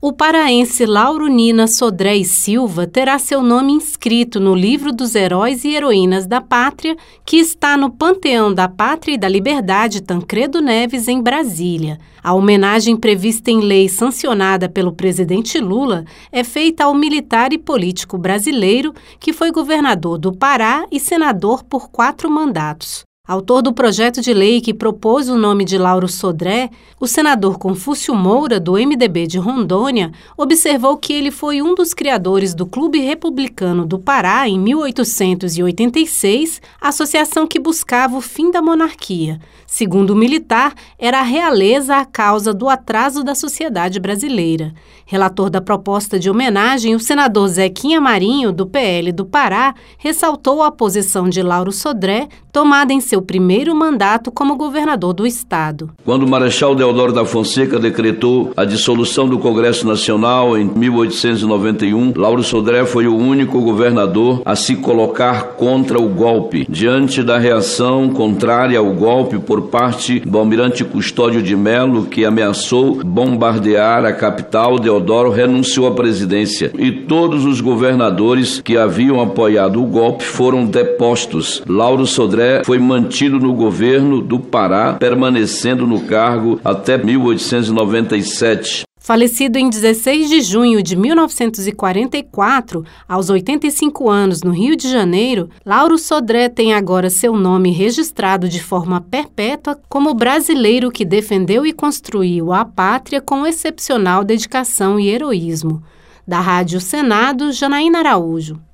O paraense Lauro Nina Sodré e Silva terá seu nome inscrito no livro dos Heróis e Heroínas da Pátria, que está no Panteão da Pátria e da Liberdade Tancredo Neves, em Brasília. A homenagem prevista em lei sancionada pelo presidente Lula é feita ao militar e político brasileiro que foi governador do Pará e senador por 4 mandatos. Autor do projeto de lei que propôs o nome de Lauro Sodré, o senador Confúcio Moura, do MDB de Rondônia, observou que ele foi um dos criadores do Clube Republicano do Pará em 1886, associação que buscava o fim da monarquia. Segundo o militar, era a realeza a causa do atraso da sociedade brasileira. Relator da proposta de homenagem, o senador Zequinha Marinho, do PL do Pará, ressaltou a posição de Lauro Sodré, tomada em seu primeiro mandato como governador do estado. Quando o Marechal Deodoro da Fonseca decretou a dissolução do Congresso Nacional em 1891, Lauro Sodré foi o único governador a se colocar contra o golpe. Diante da reação contrária ao golpe por parte do almirante Custódio de Melo, que ameaçou bombardear a capital, Deodoro renunciou à presidência e todos os governadores que haviam apoiado o golpe foram depostos. Lauro Sodré foi mantido no governo do Pará, permanecendo no cargo até 1897. Falecido em 16 de junho de 1944, aos 85 anos, no Rio de Janeiro, Lauro Sodré tem agora seu nome registrado de forma perpétua como brasileiro que defendeu e construiu a pátria com excepcional dedicação e heroísmo. Da Rádio Senado, Janaína Araújo.